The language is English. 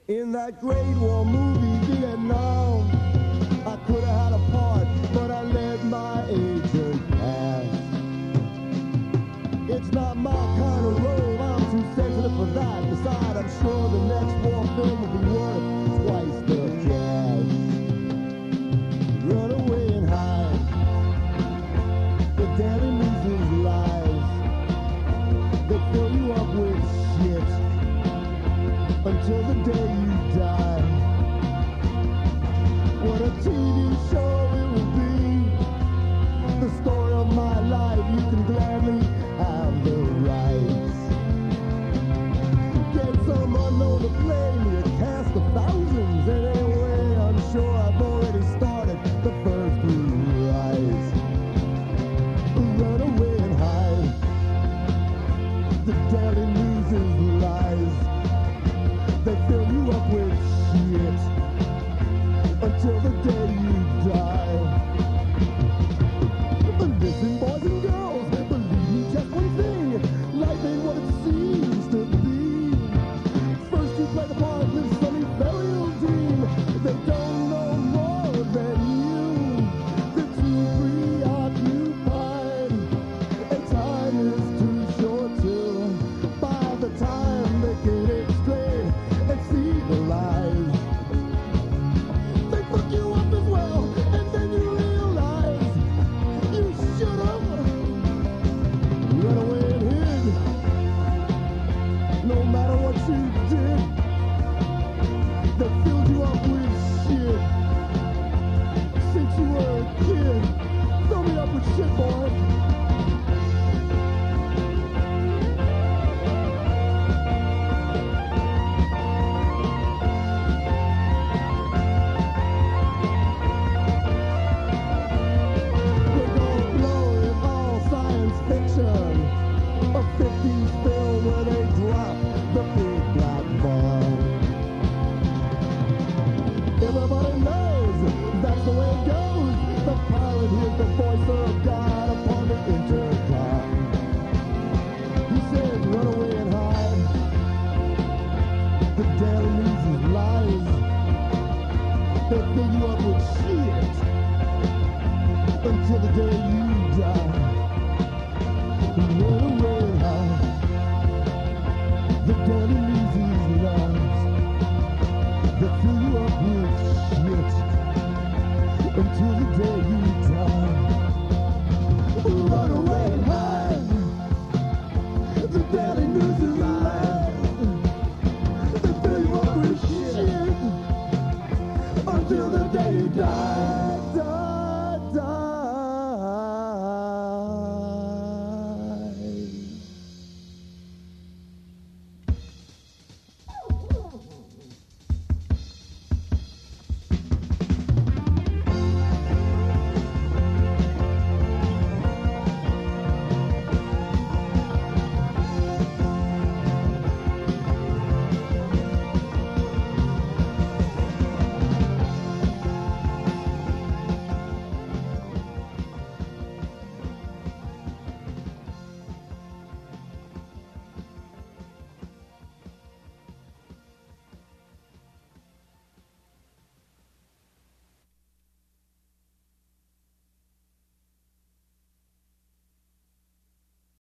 In that Great War movie, Vietnam, I could have had a part, but I let my agent pass. It's not my kind of role, I'm too sensitive for that. Besides, I'm sure the next war film will be worth twice the cash. Run away and hide. The daily news is lies. They fill you up with shit until the day you die. What a TV show it will be. The story of my life, you can gladly have the rights. Get some unknown to play me, a cast of thousands. And anyway, I'm sure I've already started the first rewrite. Run away and hide. The daily news is lies. They fill you up with shit until the day you die. But listen, boys and girls, believe me just one thing. Life ain't what it seems to be. First you play the part, live some ethereal dream. They don't know more than you. They're too preoccupied, and time is too short to. By the time they get it straight and see the lies, they fuck you up as well, and then you realize you should have run away and hid. No matter what you did, they filled you up with shit. Since you were a kid, fill me up with shit, boy. We're gonna blow it all science fiction. A 50s film where they drop the big black bomb. Everybody knows that's the way it goes. The pilot hears the voice of God upon the intercom. He said, run away and hide. The daily news is lies. They fill you up with shit until the day you die. Run away and hide. The daily news